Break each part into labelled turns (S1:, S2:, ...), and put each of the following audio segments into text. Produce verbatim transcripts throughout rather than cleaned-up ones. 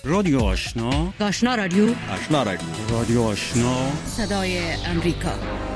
S1: رادیو آشنا،
S2: آشنا رادیو،
S3: آشنا رادیو،
S1: رادیو آشنا،
S2: صدای امریکا.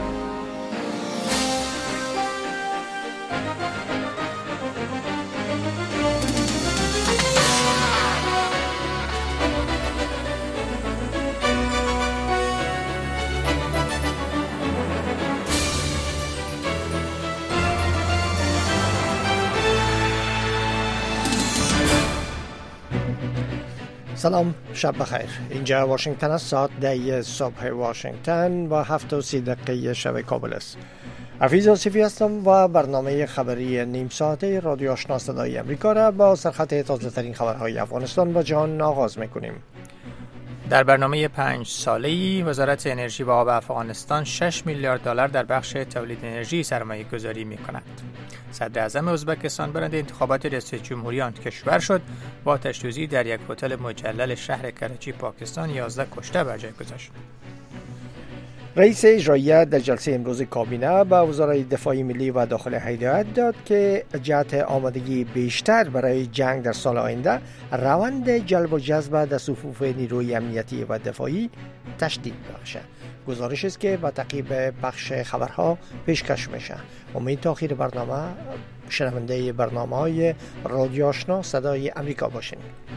S4: سلام، شب بخیر. اینجا واشنگتن است. ساعت ده صبح واشنگتن و هفت و سی دقیقه شب کابل است. حفیظ آصفی هستم و برنامه خبری نیم ساعته رادیو آشنا صدای امریکا را با سرخط تازه ترین خبرهای افغانستان و جهان آغاز میکنیم.
S5: در برنامه پنج ساله‌ای وزارت انرژی و آب افغانستان شش میلیارد دلار در بخش تولید انرژی سرمایه گذاری می کند. صدر اعظم ازبکستان برنده انتخابات ریاست جمهوری آن کشور شد. با آتش‌سوزی در یک هتل مجلل شهر کراچی پاکستان یازده کشته بر جای گذاشت.
S4: رئیس اجرایی در جلسه امروز کابینه به وزرای دفاع ملی و داخل هدایت داد که جهت آمادگی بیشتر برای جنگ در سال آینده روند جلب و جذب در صفوف نیروی امنیتی و دفاعی تشدید بخشه. گزارش است که با تعقیب بخش خبرها پیشکش میشه. امید تا آخر برنامه شنونده برنامه‌های رادیو آشنا صدای امریکا باشین.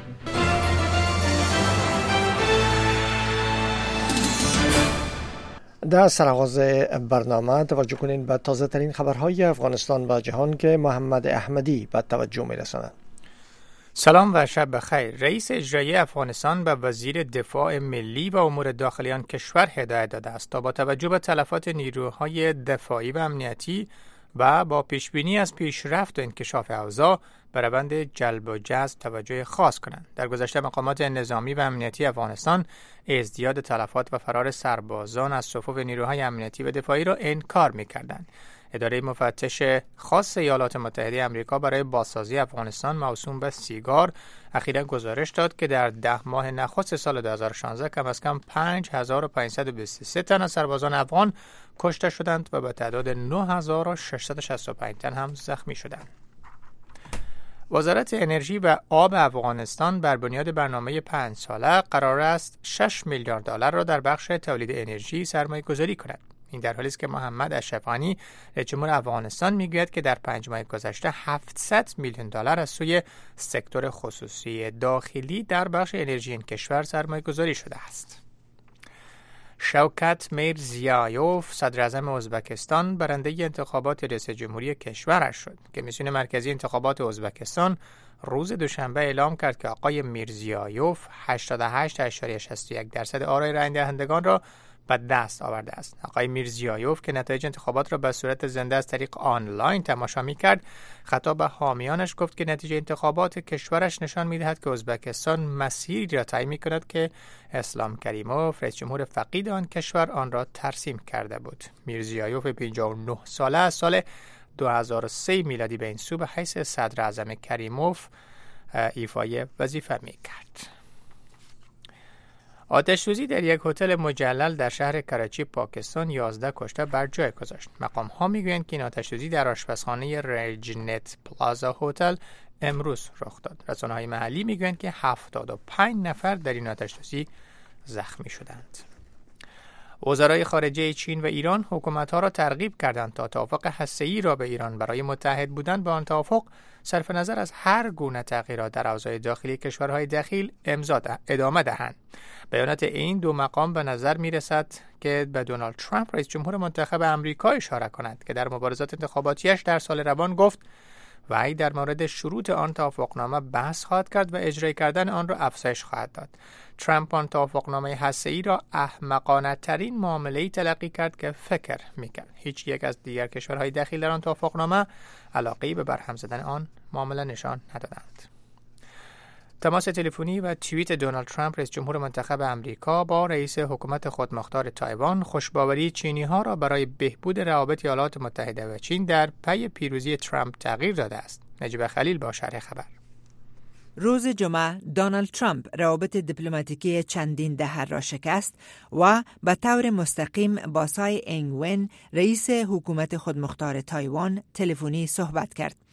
S4: در سرآغاز برنامه توجه کنین به تازه ترین خبرهای افغانستان و جهان که محمد احمدی به توجه میرساند.
S5: سلام و شب بخیر. رئیس اجرایی افغانستان به وزیر دفاع ملی و امور داخلی آن کشور هدایت داده است تا با توجه به تلفات نیروهای دفاعی و امنیتی و با پیشبینی از پیشرفت و انکشاف اوضاع به روند جلب و جذب توجه خاص کنند. در گذشته مقامات نظامی و امنیتی افغانستان ازدیاد تلفات و فرار سربازان از صفوف نیروهای امنیتی و دفاعی را انکار می‌کردند. اداره مفتش خاص ایالات متحده آمریکا برای بازسازی افغانستان موسوم به سیگار اخیراً گزارش داد که در ده ماه نخست سال دو هزار و شانزده کم از کم پنج هزار و پانصد و بیست و سه تن از سربازان افغان کشته شدند و به تعداد نه هزار و ششصد و شصت و پنج تن هم زخمی شدند. وزارت انرژی و آب افغانستان بر بنیاد برنامه پنج ساله قرار است شش میلیارد دلار را در بخش تولید انرژی سرمایه گذاری کند. این در حالی است که محمد اشرف غنی رئیس جمهور افغانستان میگوید که در پنج ماه گذشته هفتصد میلیون دلار از سوی سکتور خصوصی داخلی در بخش انرژی این کشور سرمایه گذاری شده است. شوکت میرزیایوف صدر اعظم ازبکستان برنده انتخابات ریاست جمهوری کشورش شد. کمیسیون مرکزی انتخابات ازبکستان روز دوشنبه اعلام کرد که آقای میرزیایوف هشتاد و هشت ممیز شصت و یک درصد آرای رای دهندگان را به دست آورده است. آقای میرزیایوف که نتایج انتخابات را به صورت زنده از طریق آنلاین تماشا می‌کرد، خطاب به حامیانش گفت که نتیجه انتخابات کشورش نشان می‌دهد که ازبکستان مسیری را طی می‌کند که اسلام کریموف رئیس جمهور فقید آن کشور آن را ترسیم کرده بود. میرزیایوف پنجاه و نه ساله از سال دو هزار و سه میلادی به این سو به حیث صدر اعظم کریموف ایفای وظیفه می‌کرد. آتش‌سوزی در یک هتل مجلل در شهر کراچی پاکستان یازده کشته بر جای گذاشت. مقام‌ها می‌گویند که این آتش‌سوزی در آشپزخانه رجنت پلازا هتل امروز رخ داد. رسانه‌های محلی می‌گویند که هفتاد و پنج نفر در این آتش‌سوزی زخمی شدند. وزرای خارجه چین و ایران حکومت‌ها را ترغیب کردند تا توافق هسته‌ای را به ایران برای متحد بودن به آن توافق صرف نظر از هر گونه تغییرات در اوضاع داخلی کشورهای دخیل امضا ادامه دهند. بیانات این دو مقام به نظر می‌رسد که به دونالد ترامپ رئیس جمهور منتخب آمریکا اشاره کنند که در مبارزات انتخاباتیش در سال روان گفت وی در مورد شروط آن توافقنامه بحث خواهد کرد و اجرای کردن آن را افزایش خواهد داد. ترامپ آن توافقنامه هسته‌ای را احمقانه ترین معامله‌ای تلقی کرد که فکر می‌کرد. هیچ یک از دیگر کشورهای دخیل در آن توافقنامه علاقه‌ای به برهم زدن آن معامله نشان ندادند. تماس تلفنی و توییت دونالد ترامپ رئیس جمهور منتخب آمریکا با رئیس حکومت خودمختار تایوان خوشباوری چینی‌ها را برای بهبود روابط ایالات متحده و چین در پی پیروزی ترامپ تغییر داده است. نجیب خلیل با شرح خبر.
S6: روز جمعه دونالد ترامپ روابط دیپلماتیکی چندین دهه را شکست و به طور مستقیم با سای اینگ ون رئیس حکومت خودمختار تایوان تلفنی صحبت کرد.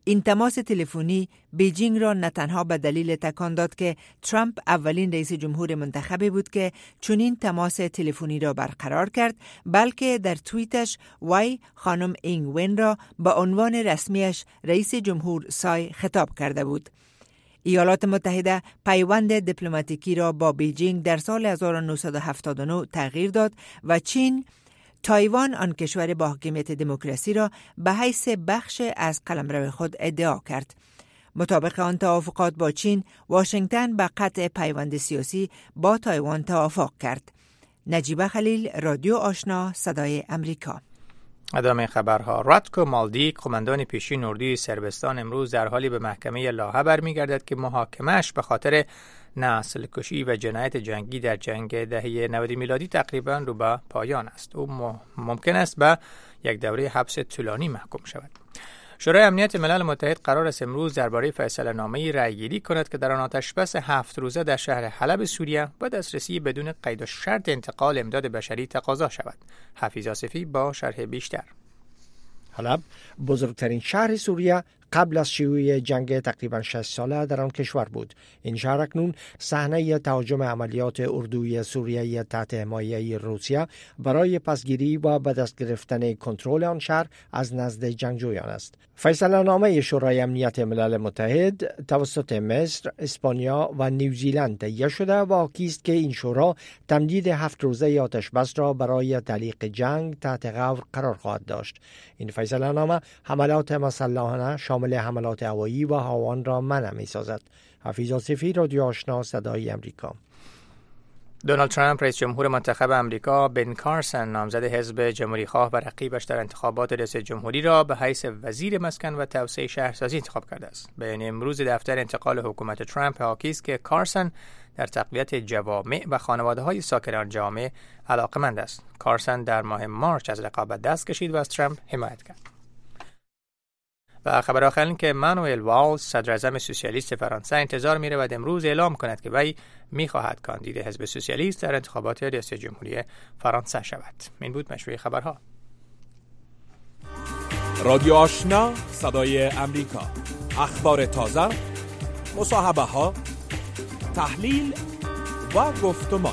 S6: این تماس تلفنی بیجینگ را نه تنها به دلیل تکان داد که ترامپ اولین رئیس جمهور منتخب بود که چنین تماس تلفنی را برقرار کرد، بلکه در توییتش وی خانم اینگ وین را به عنوان رسمیش رئیس جمهور سای خطاب کرده بود. ایالات متحده پیوند دیپلماتیکی را با بیجینگ در سال هزار و نهصد و هفتاد و نه تغییر داد و چین تایوان، آن کشور با حاکمیت دموکراسی، را به حیث بخش از قلمرو خود ادعا کرد. مطابق آن توافقات با چین، واشنگتن به قطع پیوند سیاسی با تایوان توافق کرد. نجیبه خلیل، رادیو آشنا، صدای امریکا.
S5: ادامه خبرها. راتکو مالدیک، قماندان پیشین اردوی صربستان، امروز در حالی به محکمه لاهه برمیگردد که محاکمه‌اش به خاطر نسل کشی و جنایت جنگی در جنگ دهه نود میلادی تقریباً رو به پایان است. او ممکن است به یک دوره حبس طولانی محکوم شود. شورای امنیت ملل متحد قرار است امروز درباره فیصله نامه‌ای رأی‌گیری کند که در آن آتش‌بس هفت روزه در شهر حلب سوریه با دسترسی بدون قید و شرط انتقال امداد بشری تقاضا شود. حفیظ آصفی با شرح بیشتر.
S4: حلب بزرگترین شهر سوریه قبل از شیوع جنگ تقریباً شش ساله در آن کشور بود. این شهر اکنون صحنه تهاجم عملیات اردوی سوریه تحت حمایه روسیه برای پسگیری و به دست گرفتن کنترل آن شهر از نزد جنگجویان است. فیصله نامه شورای امنیت ملل متحد توسط مصر، اسپانیا و نیوزیلند تهیه شده و حاکی است که این شورا تمدید هفت روزه آتش بس را برای تعلیق جنگ تحت غور قرار خواهد داشت. این فیصله نامه حملات مسلحانه شامل حملات هوایی و هاوان را منع می‌سازد. حفیظ آصفی، رادیو آشنا، صدای امریکا.
S5: دونالد ترامپ، رئیس جمهور منتخب امریکا، بن کارسن، نامزد حزب جمهوری‌خواه و رقیبش در انتخابات ریاست جمهوری را به حیث وزیر مسکن و توسعه شهرسازی انتخاب کرده است. بیان امروز دفتر انتقال حکومت ترامپ حاکی است که کارسن در تقویت جوامع و خانواده‌های ساکنان جامعه علاقه‌مند است. کارسن در ماه مارچ از لقب دست کشید و از ترامپ حمایت کرد. و خبر آخر این که مانوئل والز، صدر اعظم سوسیالیست فرانسه، انتظار می‌رود امروز اعلام کند که وی می‌خواهد کاندید حزب سوسیالیست در انتخابات ریاست جمهوری فرانسه شود. این بود مشروع خبرها.
S3: رادیو آشنا، صدای امریکا. اخبار تازه، مصاحبه‌ها، تحلیل و گفتمان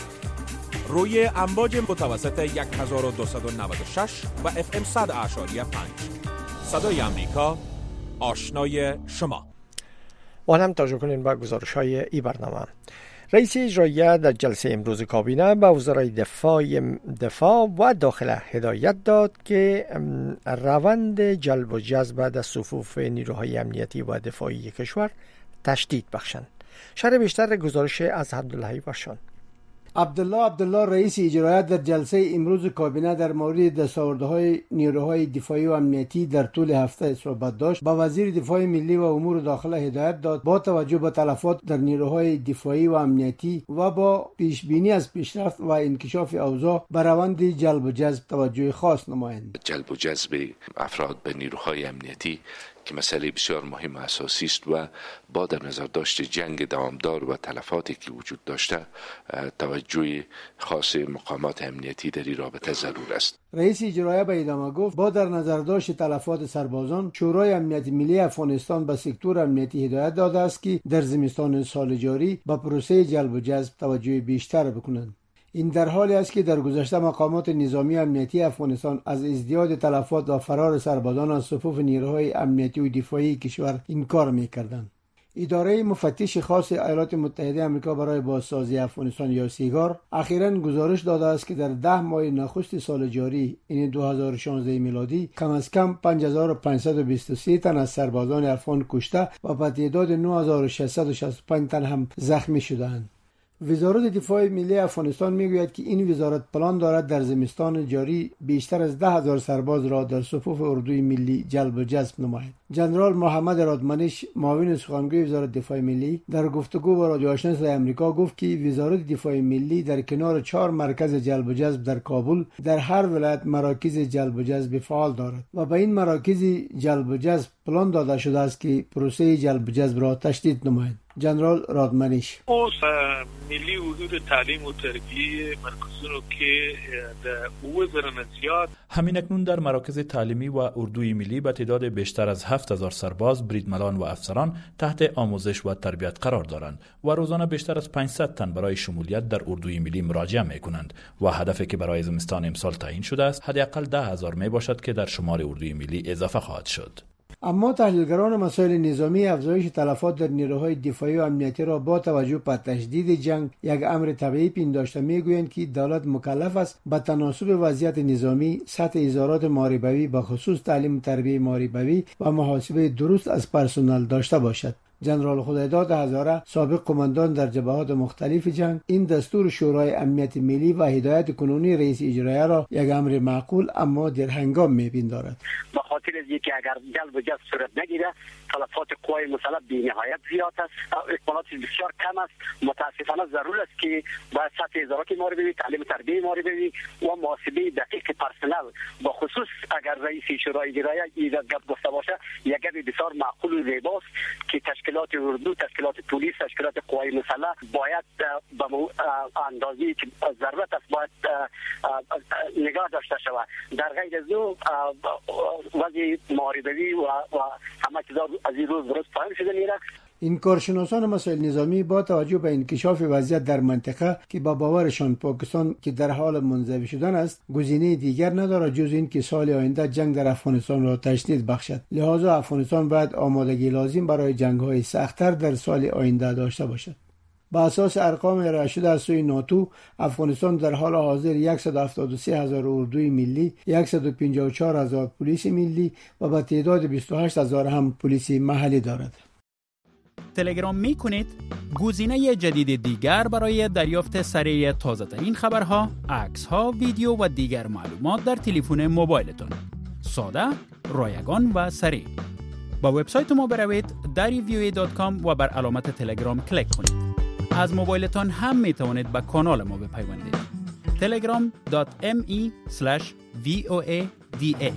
S3: روی امواج متوسط هزار و دویست و نود و شش و اف ام صد اعشاری پنج. صدای امریکا، آشنای شما.
S4: و هم توجه کنین با گزارش های ای برنامه. رئیس اجرایی در جلسه امروز کابینه به وزرای دفاع دفاع و داخله هدایت داد که روند جلب و جذب در صفوف نیروهای امنیتی و دفاعی کشور تشدید بخشند. شرح بیشتر گزارش از عبداللهی باشان.
S7: عبدالله عبدالله رئیس اجرایی در جلسه امروز کابینه در مورد دستاوردهای نیروهای دفاعی و امنیتی در طول هفته صحبت داشت. با وزیر دفاع ملی و امور داخله هدایت داد با توجه به تلفات در نیروهای دفاعی و امنیتی و با پیشبینی از پیشرفت و انکشاف اوضاع به روند جلب و جذب توجه خاص نمایند.
S8: جلب و جذب افراد به نیروهای امنیتی که مسئله بسیار مهم و اساسی است و با در نظر داشت جنگ دوامدار و تلفاتی که وجود داشته توجه خاص مقامات امنیتی در این رابطه ضرور است.
S7: رئیس اجرایی به ادامه گفت با در نظر داشت تلفات سربازان، شورای امنیت ملی افغانستان به سکتور امنیتی هدایت داده است که در زمستان سال جاری به پروسه جلب و جذب توجه بیشتر بکنند. این در حالی است که در گذشته مقامات نظامی امنیتی افغانستان از ازدیاد تلفات و فرار سربازان از صفوف نیروهای امنیتی و دفاعی کشور انکار می‌کردند. اداره مفتش خاص ایالات متحده آمریکا برای بازسازی افغانستان یا سیگار اخیراً گزارش داده است که در ده ماه نخست سال جاری این دو هزار و شانزده میلادی کم از کم پنج هزار و پانصد و بیست و سه تن از سربازان افغان کشته و به تعداد نه هزار و ششصد و شصت و پنج تن هم زخمی شدند. وزارت دفاع ملی افغانستان میگوید که این وزارت پلان دارد در زمستان جاری بیشتر از ده هزار سرباز را در صفوف اردوی ملی جلب و جذب نماید. جنرال محمد رادمنش، معاون سخنگوی وزارت دفاع ملی، در گفتگو با رادیو آشنا صدای آمریکا گفت که وزارت دفاع ملی در کنار چهار مرکز جلب و جذب در کابل در هر ولایت مراکز جلب و جذب فعال دارد و به این مراکز جلب و جذب پلان داده شده است که پروسه جلب و جذب را تشدید نماید. جنرال رادمنیش
S9: اوس ملی حدود تعلیم و تربیه مرکزونو که در وزارت زیاد
S10: همین اکنون در مراکز تعلیمی و اردوی ملی به تعداد بیشتر از هفت هزار سرباز، بریدملان و افسران تحت آموزش و تربیت قرار دارند و روزانه بیشتر از پانصد تن برای شمولیت در اردوی ملی مراجعه می‌کنند و هدفی که برای زمستان امسال تعیین شده است حداقل ده هزار می باشد که در شمار اردوی ملی اضافه خواهد شد.
S7: اما تحلیلگران مسائل نظامی افزایش تلفات در نیروهای دفاعی و امنیتی را با توجه به تشدید جنگ یک امر طبیعی پنداشته میگویند که دولت مکلف است به تناسب وضعیت نظامی سطح ازارات محاربوی به خصوص تعلیم و تربیت محاربوی و محاسبه درست از پرسنل داشته باشد. جنرال خدایداد هزاره سابق قماندان در جبهات مختلف جنگ این دستور شورای امنیت ملی و هدایت کنونی رئیس اجرایی را یک امر معقول اما در هنگام می‌پندارد.
S11: به خاطر از اینکه اگر جلب و جذب صورت نگیره تلفات قوای مسلح بی‌نهایت زیاد است، اکمالات بسیار کم است. متاسفانه ضرور است که باید سطح ادارات محاربوی، تعلیم تربیت محاربوی و محاسبه دقیق پرسنل با خصوص اگر رئیس شورای اجرایی این گپ گفته باشه یک گپ بسیار معقول و زیباست که تشکیلات اردو، تشکیلات پلیس، تشکیلات قوای مسلح باید به اندازه‌ای که ضرورت است باید نگاه داشته شود. در غیر از او وضع محاربوی و و همه چیزا از این روز درست فهم شده میره.
S7: این کارشناسان مسائل نظامی با توجه به انکشاف وضعیت در منطقه که با باورشان پاکستان که در حال منزوی شدن است گزینه دیگر ندارد جز این که سال آینده جنگ در افغانستان را تشدید بخشد. لذا افغانستان باید آمادگی لازم برای جنگ‌های سخت‌تر در سال آینده داشته باشد. با اساس ارقام ارائه شده از سوی ناتو، افغانستان در حال حاضر صد و هفتاد و سه هزار اردوی ملی، صد و پنجاه و چهار هزار پلیس ملی و به تعداد بیست و هشت هزار هم پلیس محلی دارد.
S12: تلگرام می کنید گزینه جدید دیگر برای دریافت سریع تازه ترین خبرها، عکس ها، ویدیو و دیگر معلومات در تلفن موبایلتان. ساده، رایگان و سریع. با وبسایت ما بروید دری وی او ای دات کام و بر علامت تلگرام کلیک کنید. از موبایلتان هم می توانید به کانال ما بپیوندید. تلگرام دات ام ای اسلش وی او ای دی ای.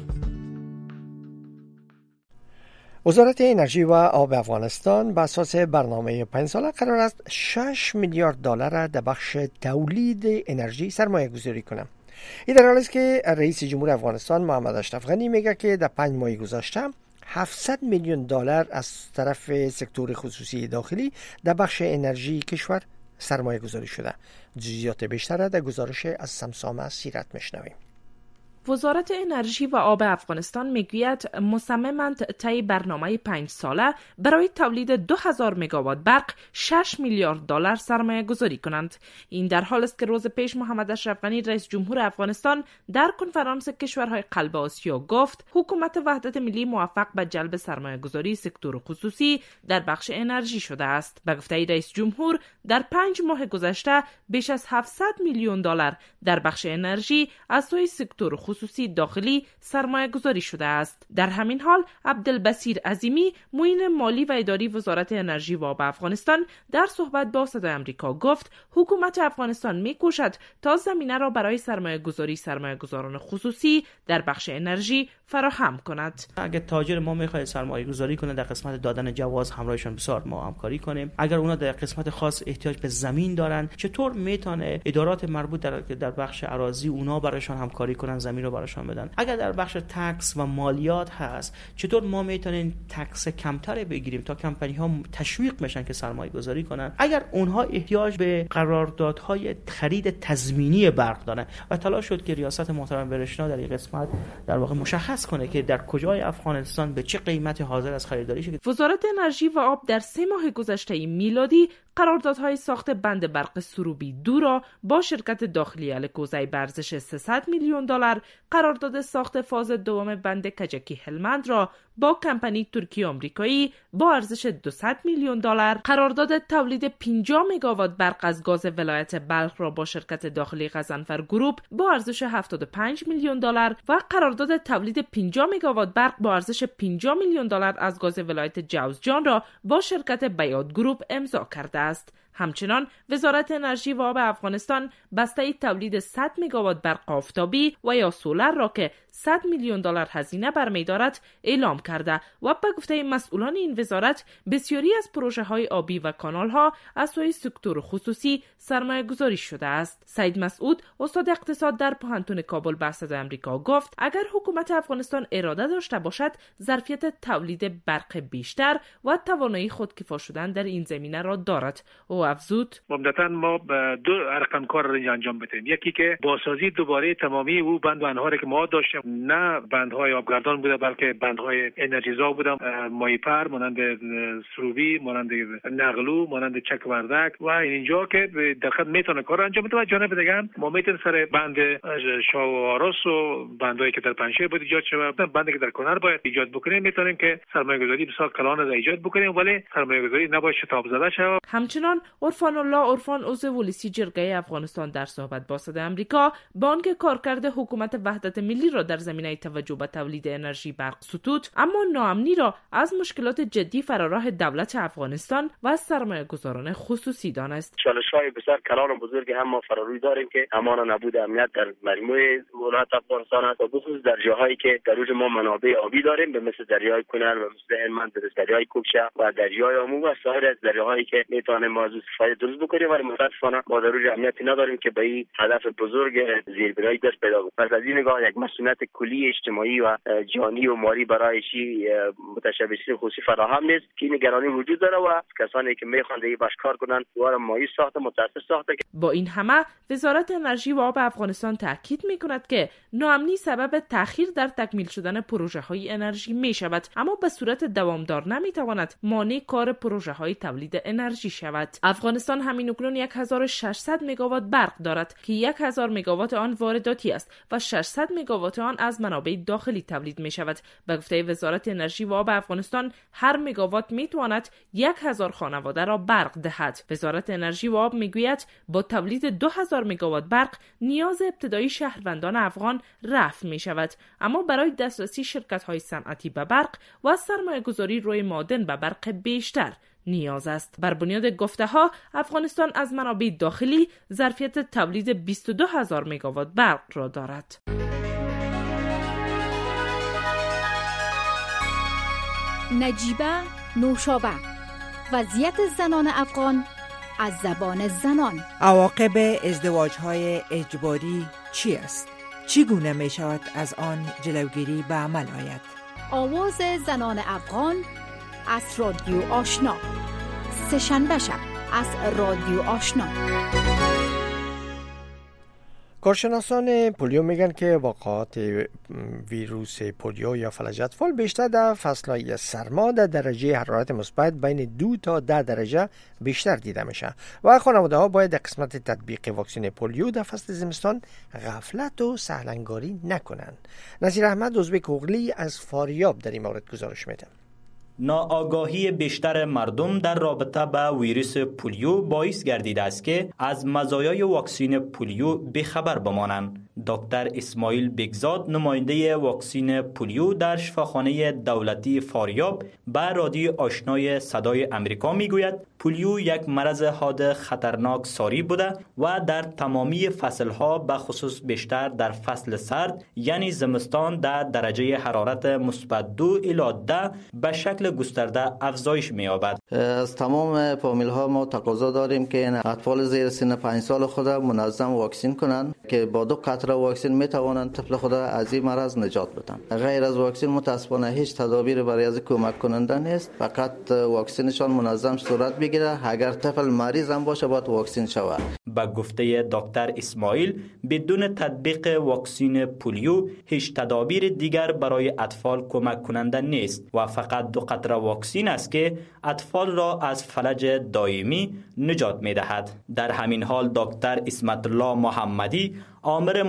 S4: وزارت انرژی و آب افغانستان بر اساس برنامه پنج ساله قرار است شش میلیارد دلار را در بخش تولید انرژی سرمایه گذاری کنند. این در حالی است که رئیس جمهور افغانستان محمد اشرف غنی میگه که در پنج ماه گذشته هفتصد میلیون دلار از طرف سکتور خصوصی داخلی در بخش انرژی کشور سرمایه گذاری شده. جزئیات بیشتر در گزارش از سمسام سیرت میشنویم.
S13: وزارت انرژی و آب افغانستان میگوید مصممند طی برنامه پنج ساله برای تولید دو هزار مگاوات برق شش میلیارد دلار سرمایه گذاری کنند. این در حال است که روز پیش محمد اشرف غنی رئیس جمهور افغانستان در کنفرانس کشورهای قلب آسیا گفت حکومت وحدت ملی موفق به جلب سرمایه گذاری سکتور خصوصی در بخش انرژی شده است. به گفته رئیس جمهور در پنج ماه گذشته بیش از هفتصد میلیون دلار در بخش انرژی از سوی سکتور خصوصی داخلی سرمایه گذاری شده است. در همین حال عبدالبصیر عظیمی معین مالی و اداری وزارت انرژی و آب افغانستان در صحبت با صدای آمریکا گفت حکومت افغانستان می‌کوشد تا زمینه را برای سرمایه گذاری سرمایه گذاران خصوصی در بخش انرژی فراهم کند.
S14: اگر تاجر ما می‌خواد سرمایه گذاری کنه در قسمت دادن جواز همراهشان بسیار ما همکاری کنیم. اگر اونا در قسمت خاص احتیاج به زمین دارن چطور میتونه ادارات مربوط در در بخش اراضی اونا برایشان همکاری کنن زمین رو براشون بدن. اگر در بخش تکس و مالیات هست چطور ما میتونیم تکس کمتر بگیریم تا کمپانی ها تشویق بشن که سرمایه گذاری کنن. اگر اونها احتیاج به قراردادهای خرید تضمینی برق دارن و تلاش شد که ریاست محترم برشنا در این قسمت در واقع مشخص کنه که در کجای افغانستان به چه قیمتی حاضر از خریداری شده.
S13: وزارت انرژی و آب در سه ماه گذشته میلادی قراردادهای ساخت بند برق سروبی دو را با شرکت داخلی الکوزی به ارزش سیصد میلیون دلار، قرارداد ساخت فاز دوم بند کجکی هلمند را با کمپانی ترکی آمریکایی با ارزش دویست میلیون دلار، قرارداد تولید پنجاه مگاوات برق از گاز ولایت بلخ را با شرکت داخلی غضنفر گروپ با ارزش هفتاد و پنج میلیون دلار و قرارداد تولید پنجاه مگاوات برق با ارزش پنجاه میلیون دلار از گاز ولایت جوزجان را با شرکت بیات گروپ امضا کرده است. همچنان وزارت انرژی و آب افغانستان بسته تولید صد مگاوات برق آفتابی و یا سولر را که صد میلیون دلار هزینه برمی دارد اعلام کرده و به گفته مسئولان این وزارت بسیاری از پروژه های آبی و کانال ها از سوی سکتور خصوصی سرمایه گذاری شده است. سید مسعود استاد اقتصاد در پوهنتون کابل به صدای آمریکا گفت اگر حکومت افغانستان اراده داشته باشد ظرفیت تولید برق بیشتر و توانایی خودکفا شدن در این زمینه را دارد. او افزود
S9: عمدتاً ما دو رقم کار را انجام بدیم. یکی که بازسازی دوباره تمامی او بند و انهاری که ما داشتیم، نه بندهای آبگردان بوده بلکه بندهای انرژیزا بوده، مایپر مانند سروبی، مانند نقلو، مانند چکوردک و اینجا که دقیقاً میتونه کار انجام بده. و جانب دیگه ما میتونیم سر بند شاوارس و بندهایی که در پنجشیر بود ایجاد شود، بندی که در کنر باید ایجاد بکنیم، میتونیم که سرمایه‌گذاری بسیار کلان را ایجاد بکنیم ولی سرمایه‌گذاری نباید شتاب زده شود.
S13: همچنان عرفان الله عرفان عضو ولسی جرگه افغانستان در صحبت با صدای آمریکا با آنکه کارکرد حکومت وحدت ملی را در زمینه توجه به تولید انرژی برق ستود، اما ناامنی را از مشکلات جدی فراراه دولت افغانستان و سرمایه‌گذاران خصوصی دانست.
S15: چالش‌های بسیار کلان و بزرگی هم ما فراروی داریم که امان نبود امنیت در مجموع ولایت افغانستان است و بخصوص در جاهایی که در اوج ما منابع آبی داریم به مثل دریای کنر و مثل هلمند، دریای کوکشه و دریای آمو و سایر از دریاهایی که میتونیم ما از استفاده درست بکنیم ولی متأسفانه ما در اوج امنیتی نداریم که به این هدف بزرگ زیربنایی دست پیدا کنیم. پس از این نگاه یک مسئولیت کلی اجتماعی و جانی و مالی برای چی متشبثین خصوصی فراهم نیست که نگرانی وجود داره و کسانی که میخوان دیگه باش کار کنن دوباره مایوس ساخته متأسف ساخته.
S13: با این همه وزارت انرژی و آب افغانستان تاکید میکند که ناامنی سبب تأخیر در تکمیل شدن پروژه های انرژی می شود اما به صورت دوامدار نمی تواند مانع کار پروژه های تولید انرژی شود. افغانستان همین اکنون هزار و ششصد مگاوات برق دارد که هزار مگاوات آن وارداتی است و ششصد مگاوات آن از منابع داخلی تولید می شود. به گفته وزارت انرژی و آب افغانستان هر مگاوات می تواند هزار خانواده را برق دهد. وزارت انرژی و آب می گوید با تولید دو هزار مگاوات برق نیاز ابتدایی شهروندان افغان رفع می شود اما برای دسترسی شرکت های صنعتی به برق و سرمایه گذاری روی معادن به برق بیشتر نیاز است. بر بنیاد گفته ها افغانستان از منابع داخلی ظرفیت تولید بیست و دو هزار مگاوات برق را دارد.
S16: نجیبه نوشابه، وضعیت زنان افغان از زبان زنان.
S6: عواقب ازدواج‌های اجباری چی است؟ چگونه می شود از آن جلوگیری به عمل آید؟
S16: آواز زنان افغان از رادیو آشنا، سه‌شنبه شب از رادیو آشنا.
S4: کارشناسان پولیو میگن که واقعات ویروس پولیو یا فلج اطفال بیشتر در فصلهای سرما در درجه حرارت مثبت بین دو تا ده درجه بیشتر دیده میشه و خانواده ها باید در قسمت تطبیق واکسن پولیو در فصل زمستان غفلت و سهلنگاری نکنن. نصیر احمد ازبک اوغلی از فاریاب در این مورد گزارش میده.
S17: ناآگاهی بیشتر مردم در رابطه با ویروس پولیو باعث گردیده است که از مزایای واکسن پولیو بیخبر بمانند. دکتر اسماعیل بگزاد نماینده واکسن پولیو در شفاخانه دولتی فاریاب به رادیو آشنای صدای آمریکا میگوید پولیو یک مرض حاد خطرناک ساری بوده و در تمامی فصلها به خصوص بیشتر در فصل سرد یعنی زمستان در درجه حرارت مثبت دو الی ده به شکل گسترده افزایش می‌یابد.
S18: از تمام فامیل ها ما تقاضا داریم که اطفال زیر سن پنج سال خود منظم واکسن کنند که با دو قطره واکسن می توانند طفل خود از این مرض نجات بدن. غیر از واکسن متاسفانه هیچ تدابیر برای از کمک کننده نیست. فقط واکسنشان منظم صورت بگیره. اگر طفل مریض هم باشه باید واکسن شود.
S17: با گفته دکتر اسماعیل بدون تطبیق واکسن پولیو هیچ تدابیر دیگر برای اطفال کمک کننده نیست و فقط دو قطره واکسن است که اطفال را از فلج دائمی نجات می دهد. در همین حال دکتر اسمت الله محمدی آمر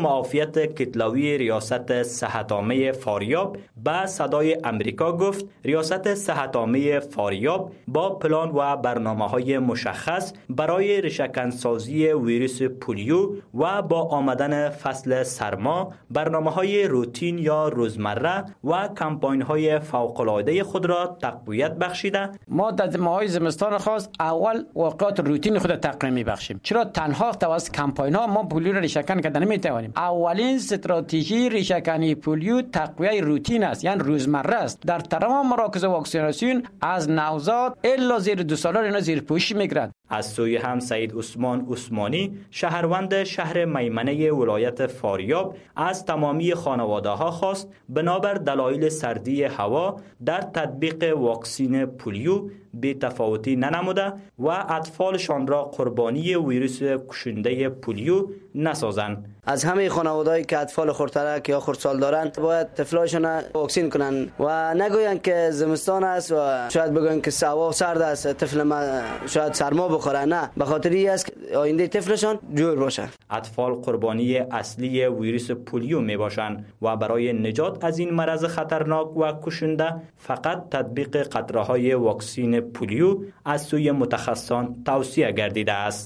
S17: معافیت کتلاوی ریاست صحت‌عامه فاریاب به صدای امریکا گفت ریاست صحت‌عامه فاریاب با پلان و برنامه‌های مشخص برای ریشه‌کنسازی ویروس پولیو و با آمدن فصل سرما برنامه‌های روتین یا روزمره و کمپاین‌های فوق‌العاده خود را تقویت بخشیده.
S19: ما در ماهای زمستان خاص اول واقعات روتین خود تقویت می‌بخشیم، چرا تنها توسط کمپاین‌ها ما پولیو را ریشه‌کن کردن نمی‌توانیم. اولین استراتژی ریشه‌کنی پولیو تقویت روتین است، یعنی روزمره است. در تمام مراکز واکسیناسیون از نوزاد الا زیر دو سالان اینا زیر پوشش میگیرند.
S17: از سوی هم سعید عثمان عثمانی شهروند شهر میمنه ولایت فاریاب از تمامی خانواده ها خواست بنابر دلایل سردی هوا در تطبیق واکسین پولیو بی تفاوتی ننموده و اطفالشان را قربانی ویروس کشنده پولیو نسازند.
S20: از همه خانوادهایی که اطفال خردترک یا خردسال دارند باید طفلاشون واکسین کنن و نگوین که زمستان است و شاید بگوین که هوا سرد است طفل ما شاید سرما بخوره. نه، به خاطر این است که آینده طفلشان جور باشه.
S17: اطفال قربانی اصلی ویروس پولیو می باشند و برای نجات از این مرض خطرناک و کشنده فقط تطبیق قطره های واکسین پولیو از سوی متخصصان توصیه گردیده است.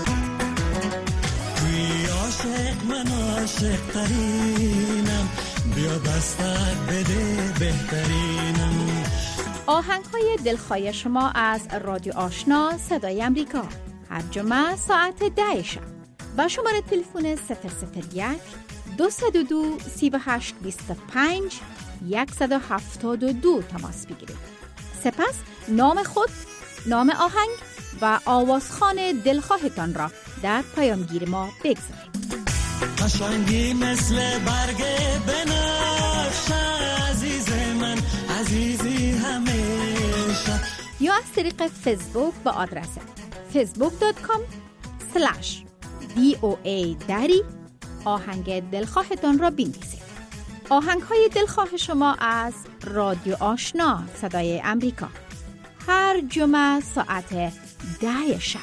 S16: آهنگ های دلخواه شما از رادیو آشنا صدای امریکا هر جمعه ساعت ده شب با شماره تلفن صفر صفر یک دو صفر دو سی و هشت بیست و پنج صد و هفتاد و دو تماس بگیرید. سپس نام خود، نام آهنگ و آوازخوان دلخواهتان را در پیامگیر ما بگذارید.
S21: قشنگی مثل برگ بنفشه عزیز من عزیزی همیشه،
S16: یا از طریق فیسبوک با آدرس فیسبوک دات کام سلش دی او ای دری آهنگ دلخواهتان را بنویسید. آهنگ های دلخواه شما از رادیو آشنا صدای امریکا هر جمعه ساعت ده شب.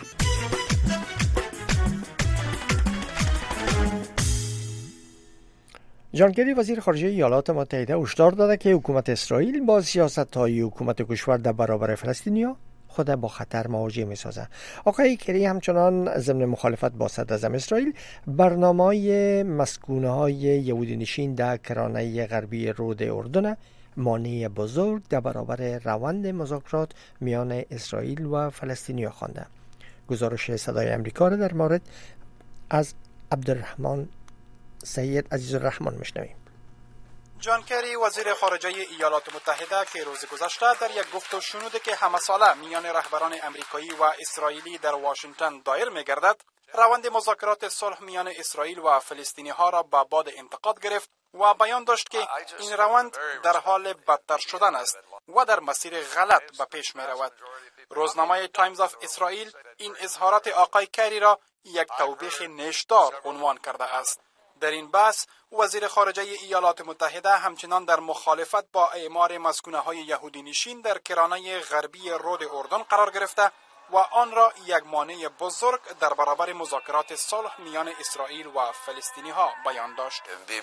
S4: جان کری وزیر خارجه ایالات متحده هشدار داده که حکومت اسرائیل با سیاست‌های حکومت کشور در برابر فلسطینیا خود با خطر مواجه می‌سازد. آقای کری همچنان ضمن مخالفت با صدراعظم اسرائیل برنامه‌های مسکونه‌های یهودی نشین در کرانه غربی رود اردن مانع بزرگ در برابر روند مذاکرات میان اسرائیل و فلسطینیا خوانده. گزارش صدای امریکا را در مورد از عبدالرحمن سید عزیز الرحمن میشنویم.
S22: جان کری وزیر خارجه ایالات متحده که روز گذشته در یک گفت و شنودی که همه ساله میان رهبران امریکایی و اسرائیلی در واشنگتن دایر میگردد، روند مذاکرات صلح میان اسرائیل و فلسطینی ها را به باد انتقاد گرفت و بیان داشت که این روند در حال بدتر شدن است و در مسیر غلط به پیش می رود. روزنامه تایمز آف اسرائیل این اظهارات آقای کری را یک توبیخ نیشدار عنوان کرده است. در این بحث وزیر خارجه ایالات متحده همچنان در مخالفت با اعمار مسکونه‌های یهودی نشین در کرانه غربی رود اردن قرار گرفته و آن را یک مانع بزرگ در برابر مذاکرات صلح میان اسرائیل و فلسطینی ها بیان داشت.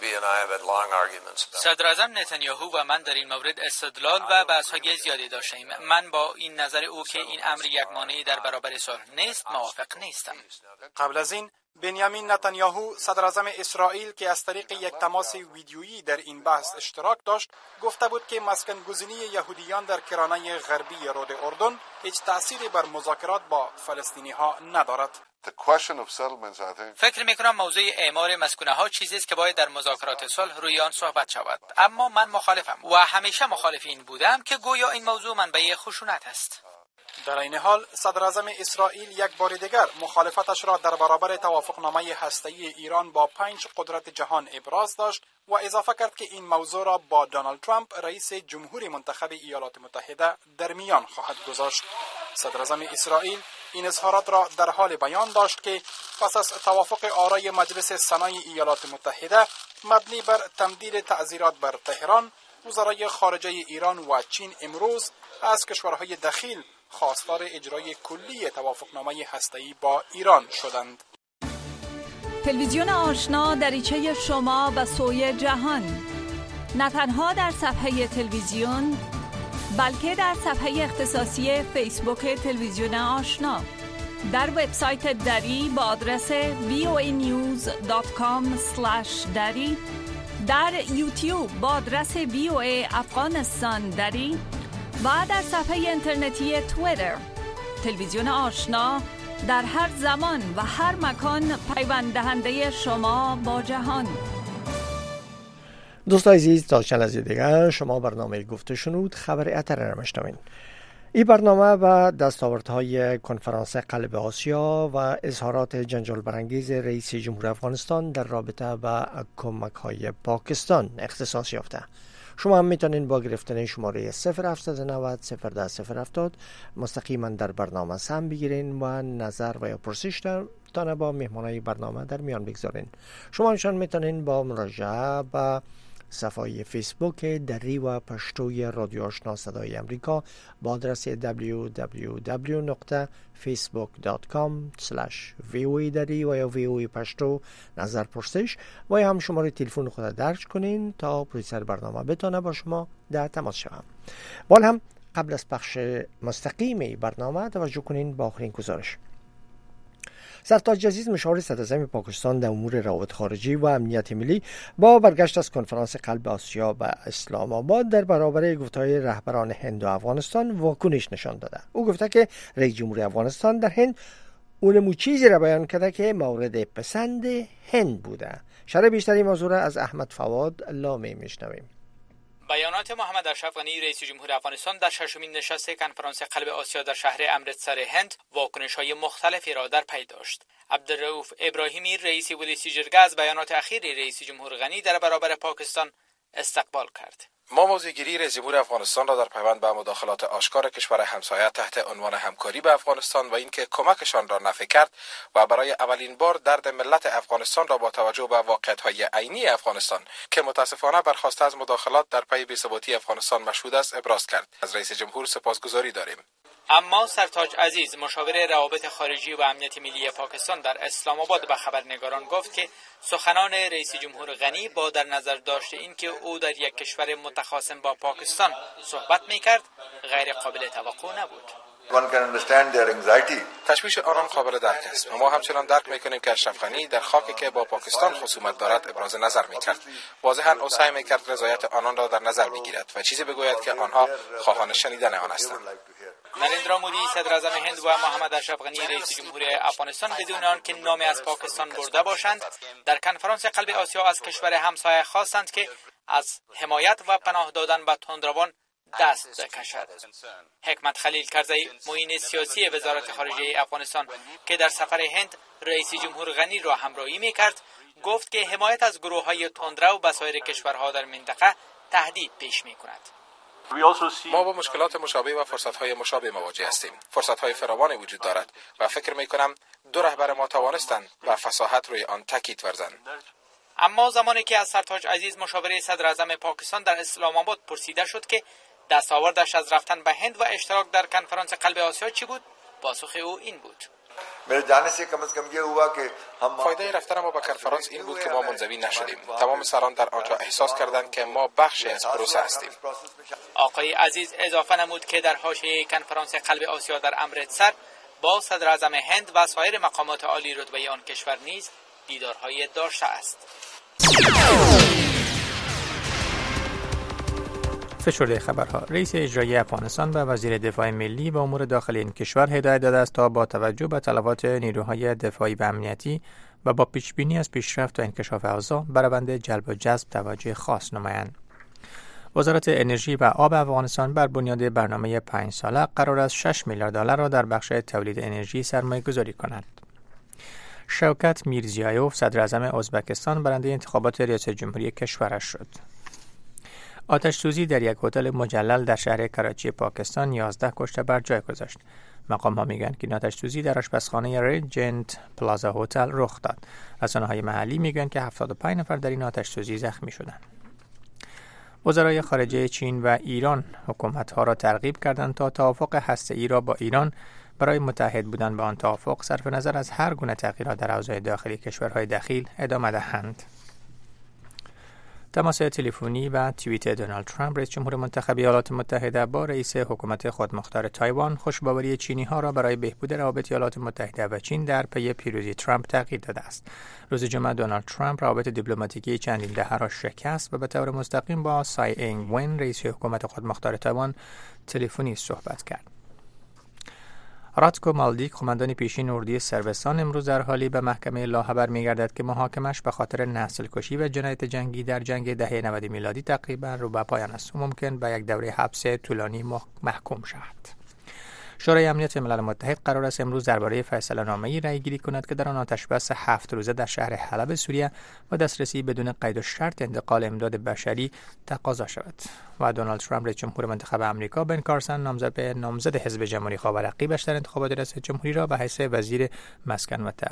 S23: صدراعظم نتانیاهو و من در این مورد استدلال و بحث‌های زیادی داشتیم. من با این نظر او که این امر یک مانع در برابر صلح نیست موافق نیستم.
S22: قبل از این بنیامین نتانیاهو صدراعظم اسرائیل که از طریق یک تماس ویدیویی در این بحث اشتراک داشت گفته بود که مسکن گزینی یهودیان در کرانه غربی رود اردن هیچ تأثیری بر مذاکرات با فلسطینی ها ندارد.
S23: فکر می کنم موضوع اعمار مسکونه ها چیزی است که باید در مذاکرات صلح روی آن صحبت شود، اما من مخالفم و همیشه مخالف این بودم که گویا این موضوع منبع خشونت است.
S22: در این حال صدراعظم اسرائیل یک بار دیگر مخالفتش را در برابر توافقنامه هسته‌ای ایران با پنج قدرت جهان ابراز داشت و اضافه کرد که این موضوع را با دونالد ترامپ رئیس جمهور منتخب ایالات متحده در میان خواهد گذاشت. صدراعظم اسرائیل این اظهارات را در حال بیان داشت که پس از توافق آرای مجلس سنای ایالات متحده مبنی بر تمدید تعزیرات بر تهران، وزرای خارجه ایران و چین امروز از کشورهای دخیل خواستار اجرای کلی توافقنامه هسته‌ای با ایران شدند.
S1: تلویزیون آشنا دریچه شما به سوی جهان، نه تنها در صفحه تلویزیون بلکه در صفحه اختصاصی فیسبوک تلویزیون آشنا، در وبسایت دری با آدرس وی او ای نیوز دات کام اسلش دری، در یوتیوب با آدرس وی او ای افغانستان دری و در صفحه اینترنتی توییتر. تلویزیون آشنا در هر زمان و هر مکان پیوند دهنده شما با جهان.
S4: دوستان عزیز، تا چند لحظه دیگر شما برنامه گفته شنود خبر اتر را میشنوین. این برنامه و دستاوردهای کنفرانس قلب آسیا و اظهارات جنجال برانگیز رئیس جمهور افغانستان در رابطه با کمک‌های پاکستان اختصاص یافته. شما هم میتونین با گرفتن شماره صفر هفتصد و نود صفر ده صفر هفتاد مستقیما در برنامه سهم بگیرین و نظر و یا پرسش تان با مهمانای برنامه در میان بگذارین. شما همچنان میتونین با مراجعه به صفحه فیسبوک دری و پشتوی رادیو آشنا صدای امریکا با آدرس دبلیو دبلیو دبلیو دات فیسبوک دات کام اسلش وی او ای دری و یا وی او ای پشتو نظر پرسش و یا هم شماره تلفن خود درج کنین تا پرویسر برنامه بتونه با شما در تماس شوم. ولی هم قبل از پخش مستقیم برنامه توجه کنین با آخرین گزارش. سرتاج عزیز مشاور صدراعظم پاکستان در امور روابط خارجی و امنیت ملی با برگشت از کنفرانس قلب آسیا به اسلام آباد در برابر گفته‌های رهبران هند و افغانستان واکنش نشان داده. او گفته که رئیس جمهور افغانستان در هند اونمو چیزی را بیان کرده که مورد پسند هند بوده. شرح بیشتری موضوع را از احمد فواد لامی میشنویم.
S23: بیانات محمد اشرف غنی رئیس جمهور افغانستان در ششمین نشست کنفرانس قلب آسیا در شهر امرتسر هند واکنش‌های مختلفی را در پی داشت. عبدالرؤوف ابراهیمی رئیس ولایت جرگه از بیانات اخیر رئیس جمهور غنی در برابر پاکستان استقبال کرد.
S2: ما موضع‌گیری رئیس جمهور افغانستان را در پیوند به مداخلات آشکار کشور همسایه تحت عنوان همکاری به افغانستان و اینکه کمکشان را نفی کرد و برای اولین بار درد ملت افغانستان را با توجه به واقعیت‌های عینی افغانستان که متاسفانه برخواسته از مداخلات در پی بی‌ثباتی افغانستان مشهود است ابراز کرد. از رئیس جمهور سپاسگزاری داریم.
S23: اما سرتاج عزیز مشاور روابط خارجی و امنیت ملی پاکستان در اسلام آباد به خبرنگاران گفت که سخنان رئیس جمهور غنی با در نظر داشته اینکه او در یک کشور متخاصم با پاکستان صحبت می‌کرد غیر قابل توقع نبود.
S2: تشویش آنان قابل درک است و ما همچنان درک میکنیم که اشرف غنی در خاکی که با پاکستان خصومت دارد ابراز نظر میکرد. واضحاً او سعی میکرد رضایت آنان را در نظر بگیرد و چیزی بگوید که آنها خواهان شنیدن آن هستند.
S23: نریندرا مودی صدر اعظم هند و محمد اشرف غنی رئیس جمهور افغانستان بدون آنکه نامی از پاکستان برده باشند در کنفرانس قلب آسیا از کشور همسایه خواستند که از حمایت و پناه دادن به تندروان دست بکشد. حکمت خلیل کرزی معین سیاسی وزارت خارجه افغانستان که در سفر هند رئیس جمهور غنی را همراهی می‌کرد گفت که حمایت از گروه‌های تندرو به سایر کشورها در منطقه تهدید پیش می‌کند.
S2: ما با مشکلات مشابه و فرصت‌های مشابه مواجه هستیم. فرصت‌های فراوانی وجود دارد و فکر می‌کنم دو رهبر ما توانستند و فصاحت روی آن تاکید ورزند.
S23: اما زمانی که از سرتاج عزیز مشاور صدر اعظم پاکستان در اسلام آباد پرسیده شد که دستاوردش از رفتن به هند و اشتراک در کنفرانس قلب آسیا چی بود، پاسخ او این بود:
S2: فایده رفتن ما به کنفرانس این بود که ما منزوی نشدیم. تمام سران در آنجا احساس کردند که ما بخشی از پروسه هستیم.
S23: آقای عزیز اضافه نمود که در حاشیه کنفرانس قلب آسیا در امرتسر با صدر اعظم هند و سایر مقامات عالی رتبه آن کشور نیز دیدارهای داشته است.
S5: فشرده خبرها. رئیس اجرایی افغانستان به وزیر دفاع ملی و امور داخلی این کشور هدایت داده است تا با توجه به تلفات نیروهای دفاعی و امنیتی و با پیشبینی از پیشرفت و انکشاف اوضاع بر روند جلب و جذب توجه خاص نمایند. وزارت انرژی و آب افغانستان بر بنیاد برنامه پنج ساله قرار است شش میلیارد دلار را در بخش تولید انرژی سرمایه گذاری کند. شوکت میرزیایوف صدر اعظم ازبکستان برنده انتخابات ریاست جمهوری کشورش شد. آتش سوزی در یک هتل مجلل در شهر کراچی پاکستان یازده کشته بر جای گذاشت. مقام ها میگن که آتش سوزی در آشپزخانه ریجنت پلازا هتل رخ داد. رسانه‌های محلی میگن که هفتاد و پنج نفر در این آتش سوزی زخمی شدند. وزرای خارجه چین و ایران حکومت‌ها را ترغیب کردند تا توافق هسته‌ای را با ایران برای متحد بودن به آن توافق صرف نظر از هر گونه تغییرات در اوضاع داخلی کشورهای دخیل ادامه دهند. تماس تلفنی و توییت دونالد ترامپ رئیس جمهور منتخب ایالات متحده با رئیس حکومت خودمختار تایوان خوشباوری چینی ها را برای بهبود روابط ایالات متحده و چین در پی پیروزی ترامپ تغییر داده است. روز جمعه دونالد ترامپ روابط دیپلماتیکی چندین دهه را شکست و به طور مستقیم با سای اینگ ون رئیس حکومت خودمختار تایوان تلفنی صحبت کرد. راتکو مالدیک قماندان پیشین اردوی سربستان امروز در حالی به محکمه لاهبر می‌گردد که محاکمش به خاطر نسل کشی و جنایت جنگی در جنگ دهه نود میلادی تقریبا رو به پایان است و ممکن به یک دوره حبس طولانی محکوم شود. شورای امنیت ملل متحد قرار است امروز درباره فیصله نامه‌ای رأی گیری کند که در آن آتش‌بس هفت روزه در شهر حلب سوریه و دسترسی بدون قید و شرط انتقال امداد بشری تقاضا شود. و دونالد ترامپ رئیس جمهور منتخب آمریکا بن کارسن نامزد به نامزد حزب جمهوری خواه و رقیبش در انتخابات ریاست جمهوری را به حیث وزیر مسکن و